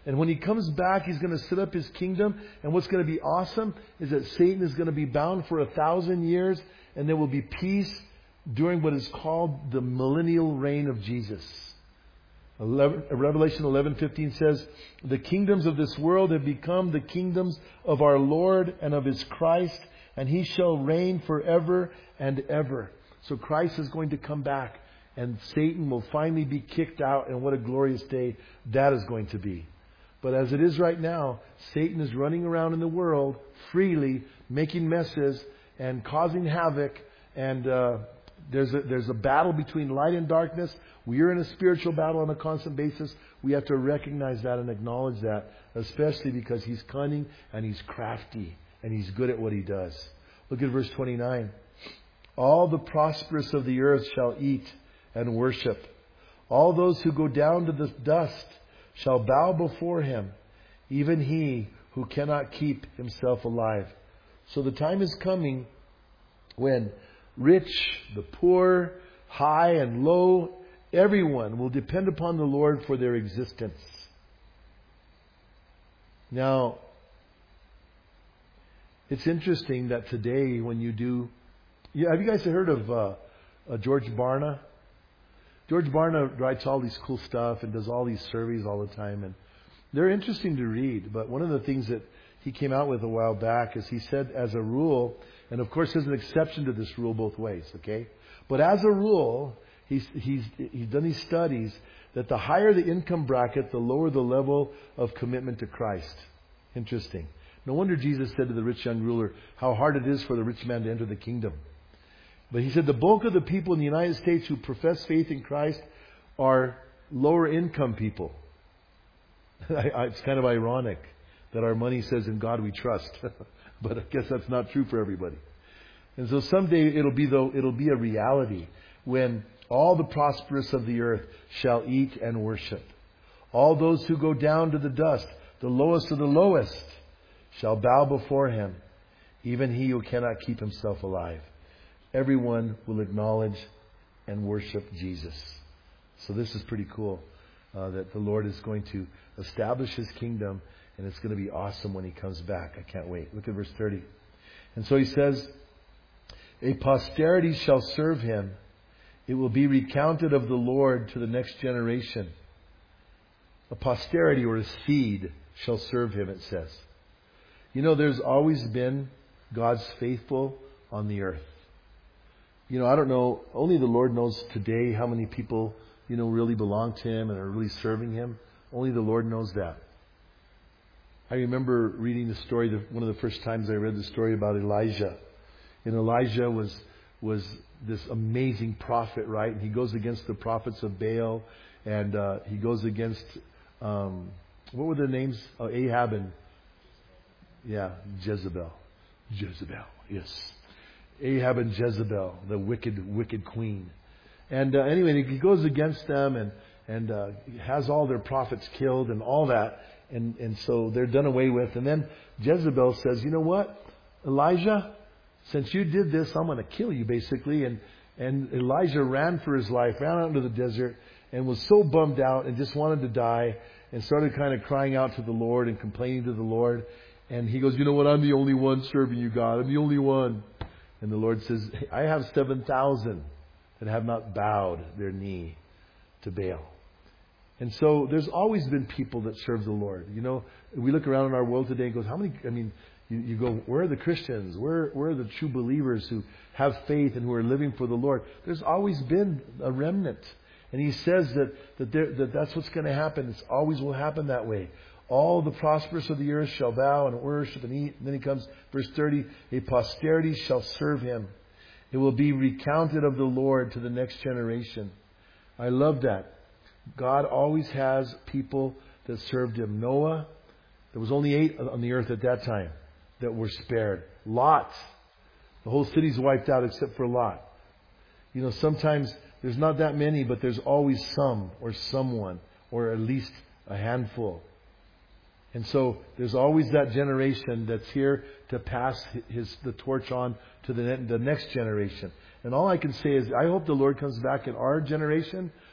And when He comes back, He's going to set up His kingdom. And what's going to be awesome is that Satan is going to be bound for 1,000 years. And there will be peace during what is called the millennial reign of Jesus. Revelation 11:15 says, the kingdoms of this world have become the kingdoms of our Lord and of His Christ. And He shall reign forever and ever. So Christ is going to come back. And Satan will finally be kicked out. And what a glorious day that is going to be. But as it is right now, Satan is running around in the world freely, making messes and causing havoc. And there's a battle between light and darkness. We are in a spiritual battle on a constant basis. We have to recognize that and acknowledge that, especially because he's cunning and he's crafty and he's good at what he does. Look at verse 29. All the prosperous of the earth shall eat and worship. All those who go down to the dust shall bow before Him, even he who cannot keep himself alive. So the time is coming when rich, the poor, high and low, everyone will depend upon the Lord for their existence. Now, it's interesting that today when you do... have you guys heard of George Barna? George Barna writes all these cool stuff and does all these surveys all the time. And they're interesting to read. But one of the things that he came out with a while back is he said as a rule, and of course there's an exception to this rule both ways, okay? But as a rule, he's done these studies that the higher the income bracket, the lower the level of commitment to Christ. Interesting. No wonder Jesus said to the rich young ruler how hard it is for the rich man to enter the kingdom. But he said the bulk of the people in the United States who profess faith in Christ are lower income people. It's kind of ironic that our money says in God we trust. But I guess that's not true for everybody. And so someday it'll be a reality when all the prosperous of the earth shall eat and worship. All those who go down to the dust, the lowest of the lowest, shall bow before Him, even he who cannot keep himself alive. Everyone will acknowledge and worship Jesus. So this is pretty cool that the Lord is going to establish His kingdom, and it's going to be awesome when He comes back. I can't wait. Look at verse 30. And so He says, a posterity shall serve Him. It will be recounted of the Lord to the next generation. A posterity or a seed shall serve Him, it says. You know, there's always been God's faithful on the earth. You know, I don't know, only the Lord knows today how many people, really belong to Him and are really serving Him. Only the Lord knows that. I remember reading the story, one of the first times I read the story about Elijah. And Elijah was this amazing prophet, right? And he goes against the prophets of Baal, and he goes against, what were their names? Ahab and, Jezebel. Jezebel, yes. Ahab and Jezebel, the wicked queen. And anyway, he goes against them and has all their prophets killed and all that. And so they're done away with. And then Jezebel says, you know what, Elijah, since you did this, I'm going to kill you, basically. And Elijah ran for his life, ran out into the desert, and was so bummed out and just wanted to die, and started kind of crying out to the Lord and complaining to the Lord. And he goes, you know what, I'm the only one serving you, God. I'm the only one. And the Lord says, I have 7,000 that have not bowed their knee to Baal. And so there's always been people that serve the Lord. You know, we look around in our world today and goes, how many, you go, where are the Christians? Where are the true believers who have faith and who are living for the Lord? There's always been a remnant. And He says that's what's going to happen. It always will happen that way. All the prosperous of the earth shall bow and worship and eat. And then He comes, verse 30, a posterity shall serve Him. It will be recounted of the Lord to the next generation. I love that. God always has people that served Him. Noah, there was only 8 on the earth at that time that were spared. Lot, the whole city's wiped out except for Lot. You know, sometimes there's not that many, but there's always some or someone, or at least a handful. And so there's always that generation that's here to pass the torch on to the next generation. And all I can say is I hope the Lord comes back in our generation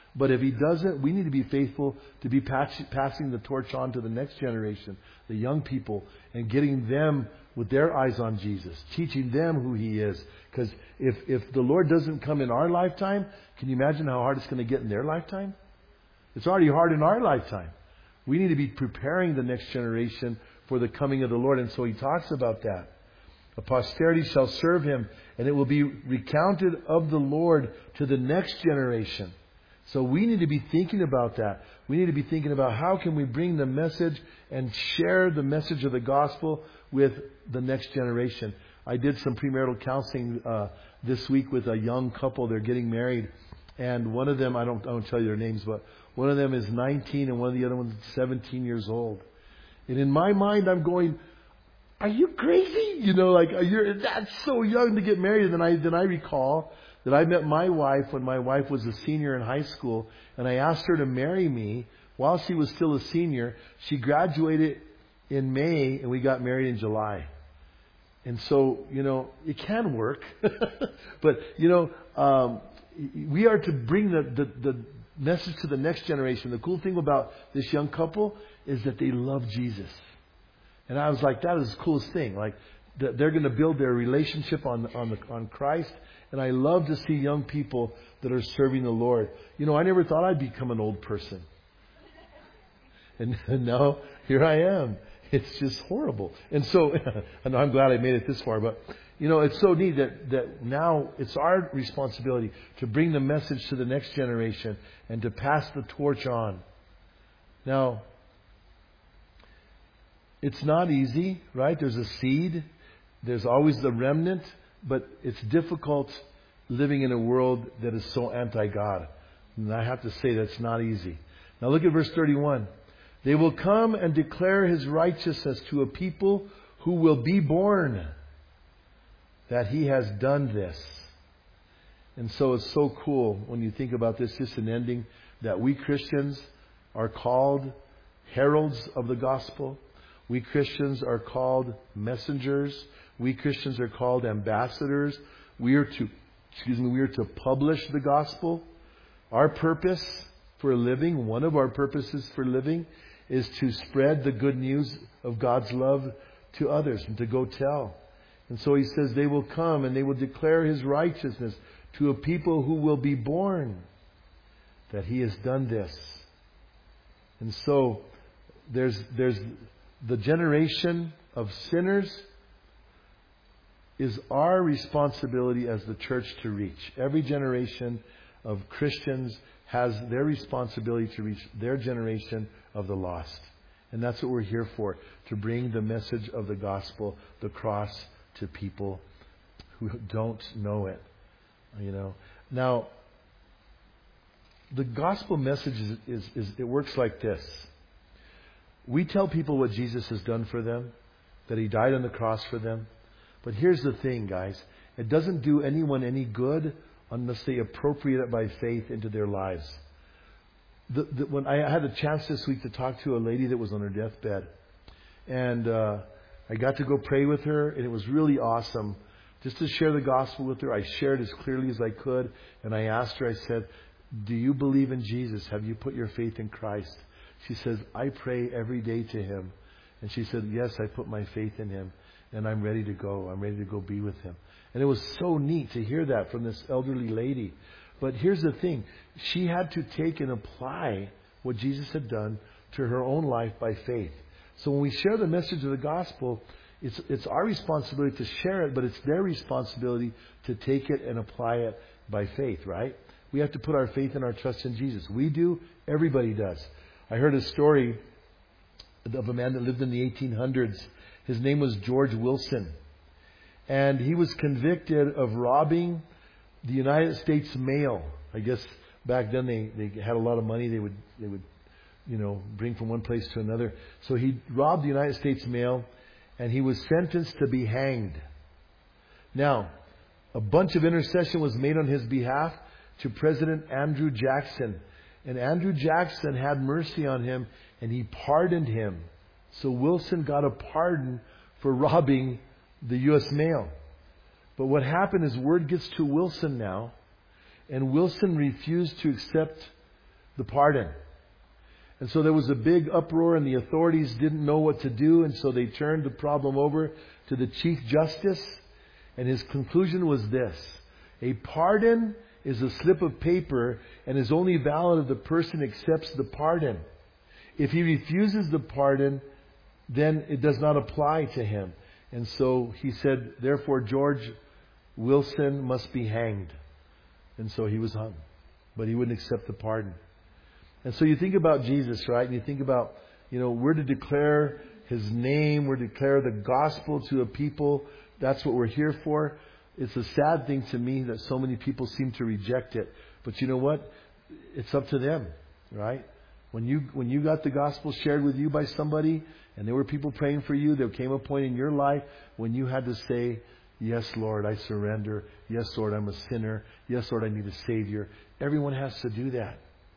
But if he doesn't, we need to be faithful to be passing the torch on to the next generation, the young people, and getting them with their eyes on Jesus, teaching them who He is. Because if the Lord doesn't come in our lifetime, can you imagine how hard it's going to get in their lifetime? It's already hard in our lifetime. We need to be preparing the next generation for the coming of the Lord. And so He talks about that. A posterity shall serve Him, and it will be recounted of the Lord to the next generation. So we need to be thinking about that. We need to be thinking about how can we bring the message and share the message of the gospel with the next generation. I did some premarital counseling this week with a young couple. They're getting married. And one of them, I don't tell you their names, but one of them is 19 and one of the other ones is 17 years old. And in my mind, I'm going, are you crazy? That's so young to get married. And then I recall that I met my wife when my wife was a senior in high school, and I asked her to marry me while she was still a senior. She graduated in May, and we got married in July. And so, it can work. But, we are to bring the message to the next generation. The cool thing about this young couple is that they love Jesus. And I was like, that is the coolest thing. Like, they're going to build their relationship on Christ. And I love to see young people that are serving the Lord. I never thought I'd become an old person. And now, here I am. It's just horrible. And so, and I'm glad I made it this far, but, it's so neat that now it's our responsibility to bring the message to the next generation and to pass the torch on. Now, it's not easy, right? There's a seed. There's always the remnant. But it's difficult living in a world that is so anti-God. And I have to say that's not easy. Now look at verse 31. They will come and declare His righteousness to a people who will be born, that He has done this. And so it's so cool when you think about this, just an ending, that we Christians are called heralds of the gospel. We Christians are called messengers. We Christians are called ambassadors. We are to publish the gospel. Our purpose for living, one of our purposes for living, is to spread the good news of God's love to others and to go tell. And so He says they will come and they will declare His righteousness to a people who will be born, that He has done this. And so there's the generation of sinners is our responsibility as the church to reach. Every generation of Christians has their responsibility to reach their generation of the lost. And that's what we're here for, to bring the message of the gospel, the cross, to people who don't know it. Now, the gospel message is it works like this. We tell people what Jesus has done for them, that He died on the cross for them. But here's the thing, guys. It doesn't do anyone any good unless they appropriate it by faith into their lives. When I had a chance this week to talk to a lady that was on her deathbed. And I got to go pray with her, and it was really awesome. Just to share the gospel with her, I shared as clearly as I could. And I asked her, I said, do you believe in Jesus? Have you put your faith in Christ? She says, I pray every day to Him. And she said, yes, I put my faith in Him. And I'm ready to go. I'm ready to go be with Him. And it was so neat to hear that from this elderly lady. But here's the thing. She had to take and apply what Jesus had done to her own life by faith. So when we share the message of the gospel, it's our responsibility to share it, but it's their responsibility to take it and apply it by faith, right? We have to put our faith and our trust in Jesus. We do. Everybody does. I heard a story of a man that lived in the 1800s. His name was George Wilson. And he was convicted of robbing the United States mail. I guess back then they had a lot of money. They would bring from one place to another. So he robbed the United States mail, and he was sentenced to be hanged. Now, a bunch of intercession was made on his behalf to President Andrew Jackson. And Andrew Jackson had mercy on him, and he pardoned him. So Wilson got a pardon for robbing the U.S. mail. But what happened is word gets to Wilson now, and Wilson refused to accept the pardon. And so there was a big uproar and the authorities didn't know what to do, and so they turned the problem over to the Chief Justice, and his conclusion was this: a pardon is a slip of paper and is only valid if the person accepts the pardon. If he refuses the pardon, then it does not apply to him. And so he said, therefore George Wilson must be hanged. And so he was hung. But he wouldn't accept the pardon. And so you think about Jesus, right? And you think about, we're to declare His name. We're to declare the gospel to a people. That's what we're here for. It's a sad thing to me that so many people seem to reject it. But you know what? It's up to them, right? When you got the gospel shared with you by somebody, and there were people praying for you, there came a point in your life when you had to say, yes, Lord, I surrender. Yes, Lord, I'm a sinner. Yes, Lord, I need a Savior. Everyone has to do that.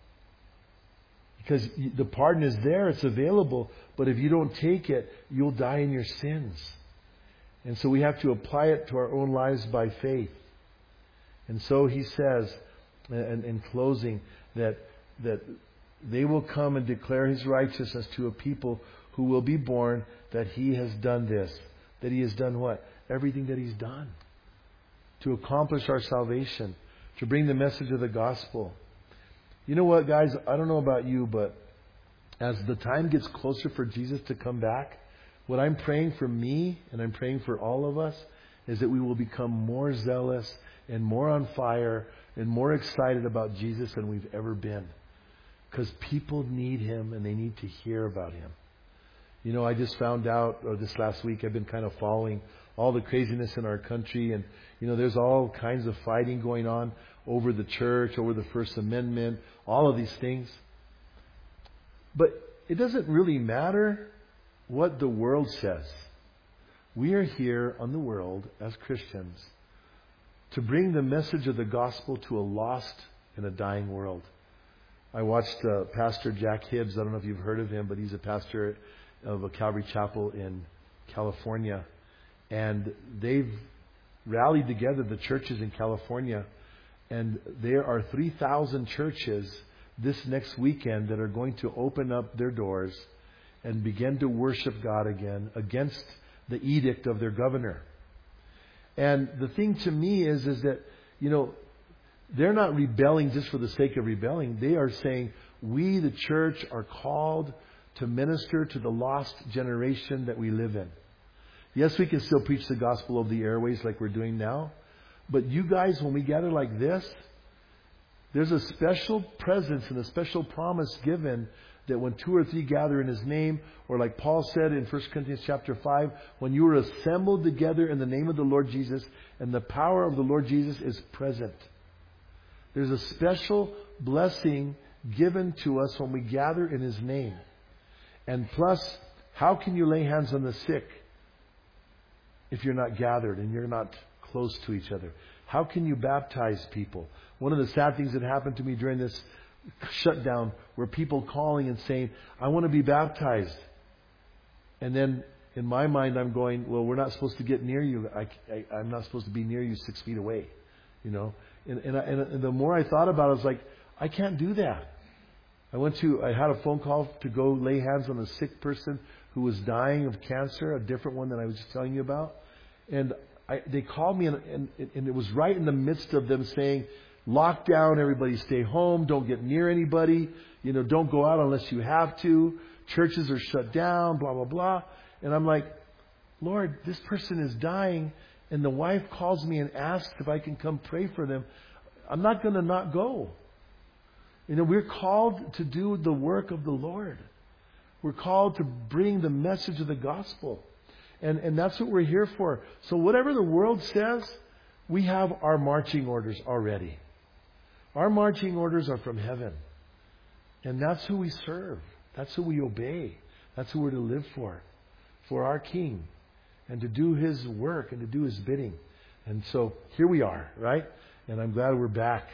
Because the pardon is there, it's available. But if you don't take it, you'll die in your sins. And so we have to apply it to our own lives by faith. And so he says, in closing, that they will come and declare His righteousness to a people who will be born, that He has done this. That He has done what? Everything that He's done. To accomplish our salvation. To bring the message of the gospel. You know what, guys? I don't know about you, but as the time gets closer for Jesus to come back, what I'm praying for me, and I'm praying for all of us, is that we will become more zealous and more on fire and more excited about Jesus than we've ever been. Because people need Him and they need to hear about Him. I just found out, or this last week, I've been kind of following all the craziness in our country. And, there's all kinds of fighting going on over the church, over the First Amendment, all of these things. But it doesn't really matter what the world says. We are here on the world as Christians to bring the message of the gospel to a lost and a dying world. I watched Pastor Jack Hibbs. I don't know if you've heard of him, but he's a pastor of a Calvary Chapel in California. And they've rallied together the churches in California. And there are 3,000 churches this next weekend that are going to open up their doors and begin to worship God again against the edict of their governor. And the thing to me is that, they're not rebelling just for the sake of rebelling. They are saying, we, the church, are called to minister to the lost generation that we live in. Yes, we can still preach the gospel over the airways like we're doing now. But you guys, when we gather like this, there's a special presence and a special promise given that when 2 or 3 gather in His name, or like Paul said in 1 Corinthians chapter 5, when you are assembled together in the name of the Lord Jesus, and the power of the Lord Jesus is present. There's a special blessing given to us when we gather in His name. And plus, how can you lay hands on the sick if you're not gathered and you're not close to each other? How can you baptize people? One of the sad things that happened to me during this shutdown were people calling and saying, I want to be baptized. And then in my mind I'm going, well, we're not supposed to get near you. I'm not supposed to be near you 6 feet away. And the more I thought about it, I was like, I can't do that. I had a phone call to go lay hands on a sick person who was dying of cancer, a different one than I was just telling you about. And they called me, and it was right in the midst of them saying, lock down, everybody stay home, don't get near anybody, don't go out unless you have to. Churches are shut down, blah, blah, blah. And I'm like, Lord, this person is dying, and the wife calls me and asks if I can come pray for them. I'm not going to not go. We're called to do the work of the Lord. We're called to bring the message of the gospel. And that's what we're here for. So whatever the world says, we have our marching orders already. Our marching orders are from heaven. And that's who we serve. That's who we obey. That's who we're to live for our King. And to do His work and to do His bidding. And so here we are, right? And I'm glad we're back.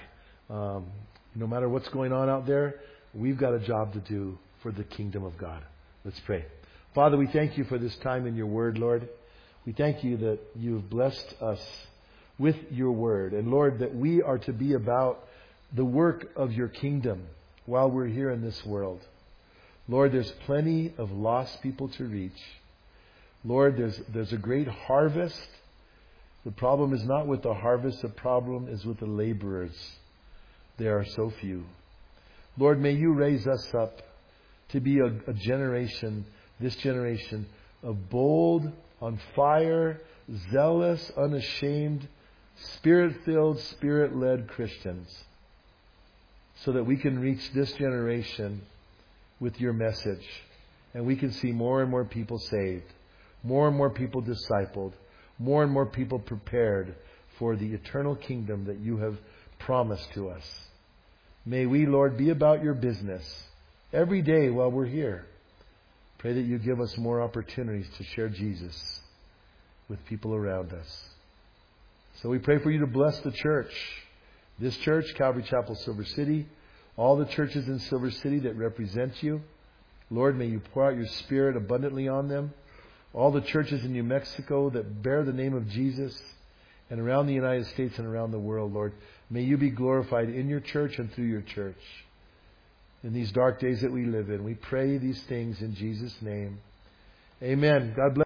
No matter what's going on out there, we've got a job to do for the kingdom of God. Let's pray. Father, we thank You for this time in Your Word, Lord. We thank You that You've blessed us with Your Word. And Lord, that we are to be about the work of Your kingdom. while we're here in this world. Lord, there's plenty of lost people to reach. Lord, there's a great harvest. The problem is not with the harvest. The problem is with the laborers. There are so few. Lord, may you raise us up to be a generation, this generation, of bold, on fire, zealous, unashamed, Spirit-filled, Spirit-led Christians, so that we can reach this generation with your message, and we can see more and more people saved, more and more people discipled, more and more people prepared for the eternal kingdom that you have promised to us. May we, Lord, be about your business every day while we're here. Pray that you give us more opportunities to share Jesus with people around us. So we pray for you to bless the church. This church, Calvary Chapel, Silver City, all the churches in Silver City that represent you. Lord, may you pour out your Spirit abundantly on them. All the churches in New Mexico that bear the name of Jesus, and around the United States and around the world, Lord, may you be glorified in your church and through your church. In these dark days that we live in, we pray these things in Jesus' name. Amen. God bless.